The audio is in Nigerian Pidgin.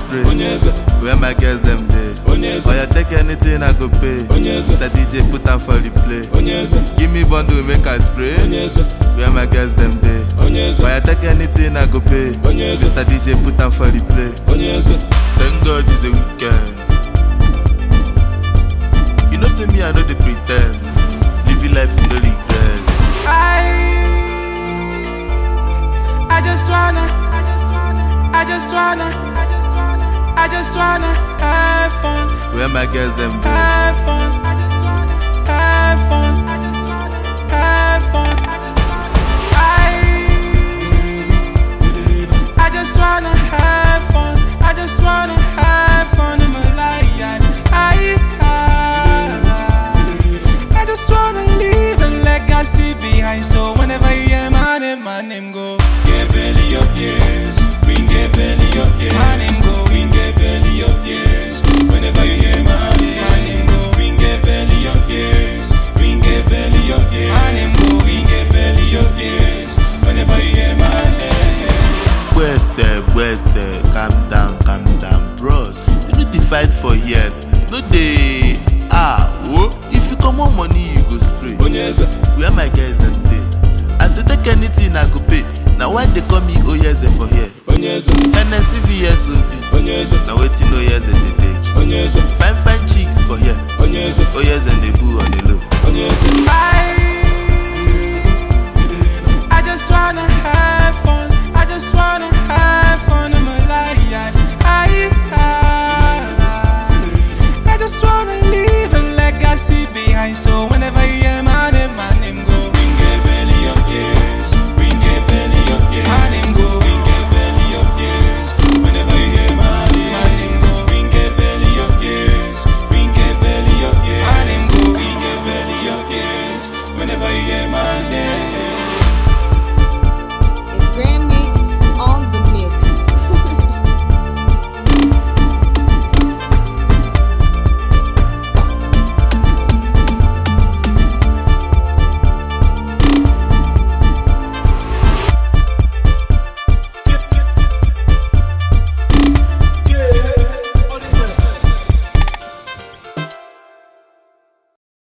spray. Where my girls them day. Oh yeah, take anything I go pay. Mr. DJ put on for the play. Give me bundle make I spray. Where my girls them day. Oh yeah, take anything I go pay. Mr. DJ put on for the play. Thank God it's a weekend. You know say me I know they pretend. Living life with no regrets. I just wanna have fun. Where my girls them day. Have fun. Have fun. Have fun. I just wanna have fun. I just wanna have fun in my life. I just wanna leave a legacy behind. So whenever you hear my name go. Get belly up, yes. Bring get belly up, yes. My name go. Bring get belly up, yes. Whenever you hear my name go. Bring get belly up, yes. Bring get belly up, yes. My name go. Bring get belly up, yes. Whenever you hear my name. Where's calm down, bros. You know the fight for here. No day. If you come on money, you go spray. Where my guys them day. I say take anything I go pay. Now why they call me Oyeze for here? NSCVSOB. Now waiting Oyeze they take. Fine chicks for here. Oyeze and the boo on the low.